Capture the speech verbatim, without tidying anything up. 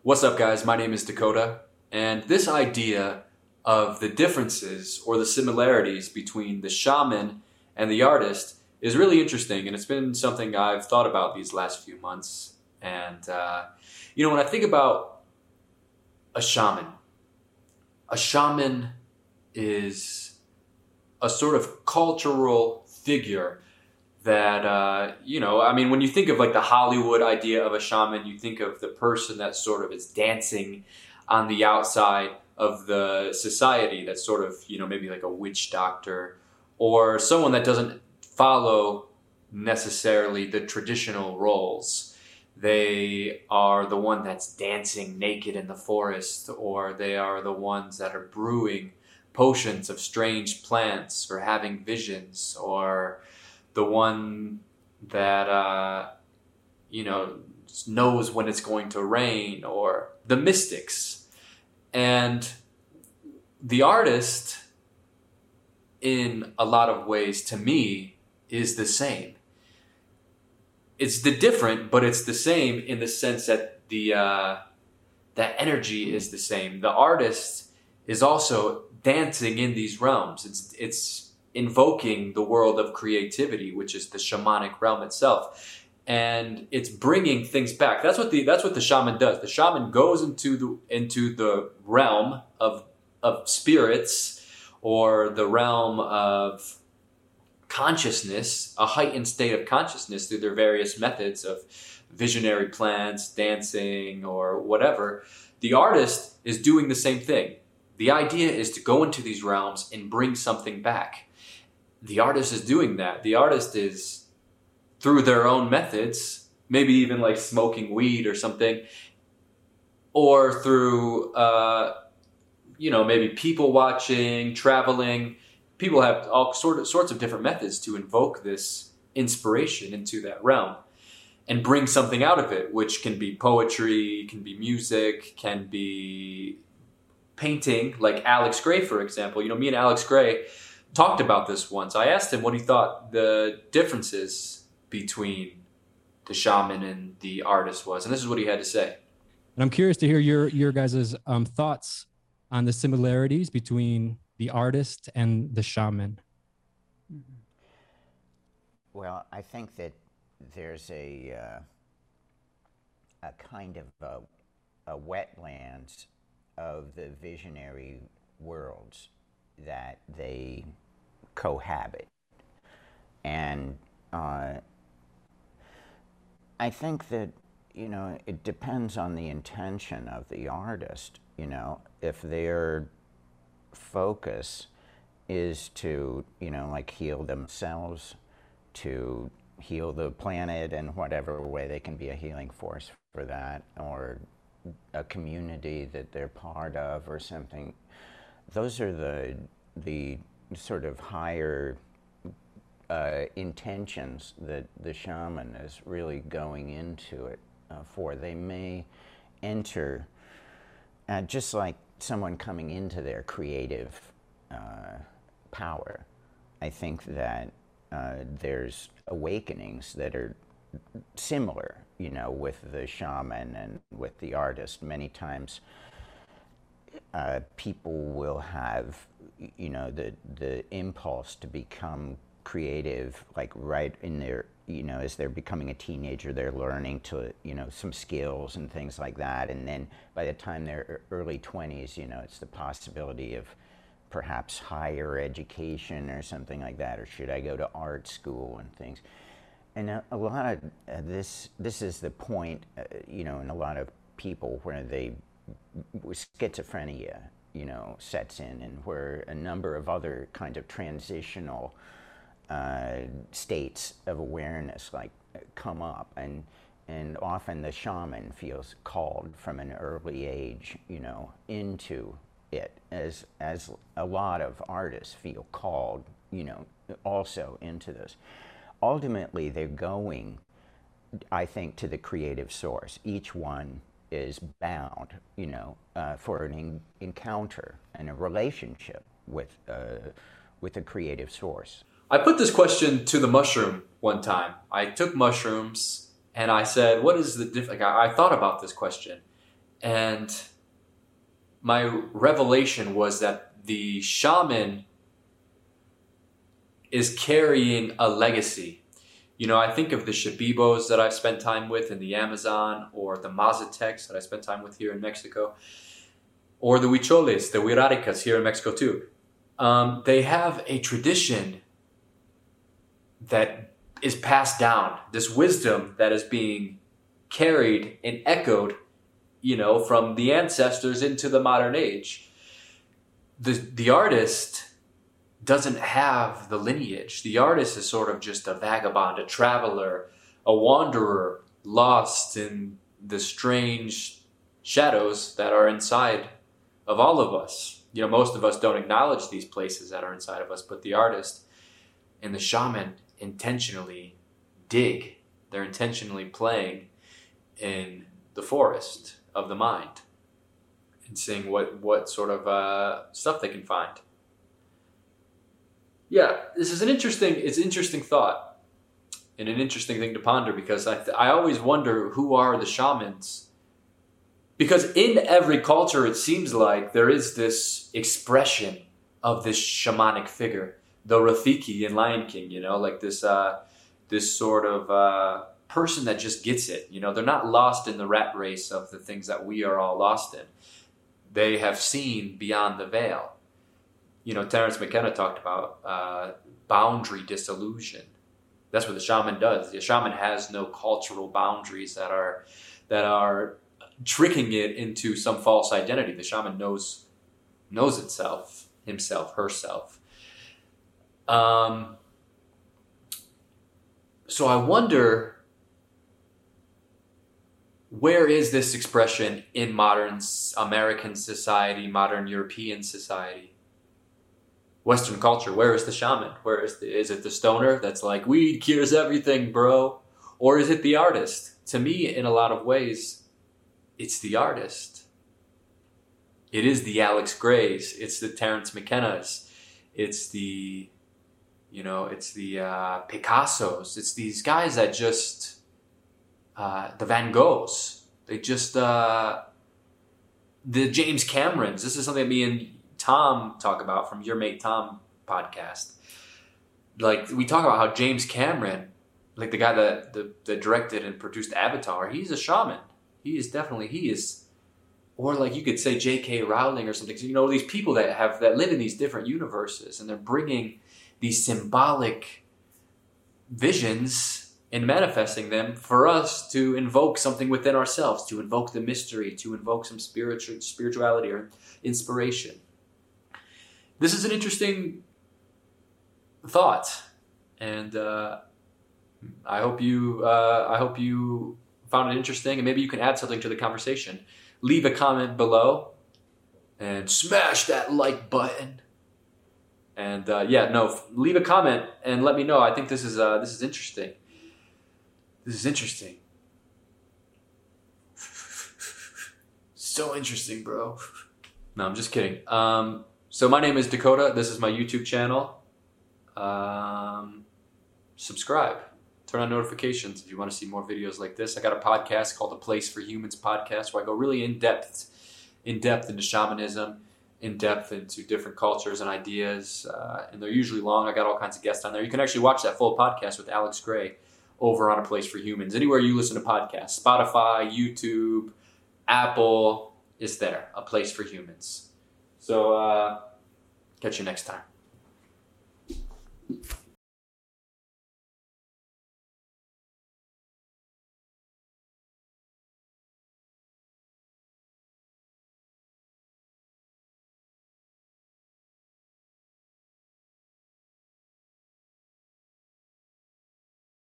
What's up, guys? My name is Dakota, and this idea of the differences or the similarities between the shaman and the artist is really interesting, and it's been something I've thought about these last few months. And, uh, you know, when I think about a shaman, a shaman is a sort of cultural figure that, uh, you know, I mean, when you think of like the Hollywood idea of a shaman, you think of the person that sort of is dancing on the outside of the society, that's sort of, you know, maybe like a witch doctor or someone that doesn't follow necessarily the traditional roles. They are the one that's dancing naked in the forest, or they are the ones that are brewing potions of strange plants or having visions, or the one that, uh, you know, knows when it's going to rain, or the mystics. And the artist, in a lot of ways, to me, is the same. It's the different, but it's the same in the sense that the uh, that energy is the same. The artist is also dancing in these realms. It's it's invoking the world of creativity, which is the shamanic realm itself, and it's bringing things back. That's what the that's what the shaman does. The shaman goes into the into the realm of of spirits, or the realm of consciousness, a heightened state of consciousness, through their various methods of visionary plants, dancing, or whatever. The artist is doing the same thing. The idea is to go into these realms and bring something back. The artist is doing that. The artist is, through their own methods, maybe even like smoking weed or something, or through, uh, you know, maybe people watching, traveling. People have all sort of, sorts of different methods to invoke this inspiration into that realm and bring something out of it, which can be poetry, can be music, can be painting, like Alex Gray, for example. You know, me and Alex Gray talked about this once. I asked him what he thought the differences between the shaman and the artist was, and this is what he had to say. And I'm curious to hear your your guys' um, thoughts on the similarities between the artist and the shaman. Well, I think that there's a uh, a kind of a, a wetlands of the visionary worlds that they cohabit. And uh, I think that, you know, it depends on the intention of the artist. You know, if their focus is to, you know, like heal themselves, to heal the planet in whatever way they can be a healing force for that, or a community that they're part of or something, those are the the sort of higher uh, intentions that the shaman is really going into it uh, for. They may enter, uh, just like someone coming into their creative uh, power. I think that uh, there's awakenings that are similar, you know, with the shaman and with the artist. Many times uh, people will have, you know, the the impulse to become creative, like right in their, you know, as they're becoming a teenager, they're learning to, you know, some skills and things like that. And then by the time they're early twenties, you know, it's the possibility of perhaps higher education or something like that, or should I go to art school and things. And a, a lot of uh, this, this is the point, uh, you know, in a lot of people where they, schizophrenia, you know, sets in, and where a number of other kind of transitional uh, states of awareness like come up, and and often the shaman feels called from an early age, you know, into it, as as a lot of artists feel called, you know, also into this. Ultimately, they're going, I think, to the creative source. Each one is bound, you know, uh, for an en- encounter and a relationship with uh, with a creative source. I put this question to the mushroom one time. I took mushrooms and I said, what is the difference? Like, I, I thought about this question. And my revelation was that the shaman is carrying a legacy. You know, I think of the Shibibos that I've spent time with in the Amazon, or the Mazatecs that I spent time with here in Mexico, or the Huicholes, the Huiraricas here in Mexico too. Um, they have a tradition that is passed down, this wisdom that is being carried and echoed, you know, from the ancestors into the modern age. The, the artist doesn't have the lineage. The artist is sort of just a vagabond, a traveler, a wanderer, lost in the strange shadows that are inside of all of us. You know, most of us don't acknowledge these places that are inside of us, but the artist and the shaman intentionally dig. They're intentionally playing in the forest of the mind and seeing what, what sort of uh, stuff they can find. Yeah, this is an interesting, it's an interesting thought and an interesting thing to ponder, because I, th- I always wonder, who are the shamans? Because in every culture, it seems like there is this expression of this shamanic figure, the Rafiki in Lion King, you know, like this, uh, this sort of uh, person that just gets it. You know, they're not lost in the rat race of the things that we are all lost in. They have seen beyond the veil. You know, Terence McKenna talked about uh, boundary disillusion. That's what the shaman does. The shaman has no cultural boundaries that are that are tricking it into some false identity. The shaman knows knows itself, himself, herself. Um. So I wonder, where is this expression in modern American society, modern European society? Western culture, where is the shaman? Where is the, is it the stoner that's like, weed cures everything, bro? Or is it the artist? To me, in a lot of ways, it's the artist. It is the Alex Grays. It's the Terence McKennas. It's the, you know, it's the uh, Picassos. It's these guys that just, uh, the Van Goghs. They just, uh, the James Camerons. This is something that me and Tom talk about from Your Mate Tom podcast. Like, we talk about how James Cameron, like the guy that, that, that directed and produced Avatar, he's a shaman. He is definitely, he is, or like you could say J K Rowling or something. So, you know, these people that have, that live in these different universes, and they're bringing these symbolic visions and manifesting them for us to invoke something within ourselves, to invoke the mystery, to invoke some spiritual spirituality or inspiration. This is an interesting thought, and uh, I hope you uh, I hope you found it interesting, and maybe you can add something to the conversation. Leave a comment below, and smash that like button. And uh, yeah, no, leave a comment and let me know. I think this is uh, this is interesting. This is interesting. So interesting, bro. No, I'm just kidding. Um, So my name is Dakota. This is my YouTube channel. Um, subscribe. Turn on notifications if you want to see more videos like this. I got a podcast called The Place for Humans podcast, where I go really in depth, in depth into shamanism, in depth into different cultures and ideas. Uh, and they're usually long. I got all kinds of guests on there. You can actually watch that full podcast with Alex Gray over on A Place for Humans. Anywhere you listen to podcasts, Spotify, YouTube, Apple, it's there. A Place for Humans. So, uh, catch you next time.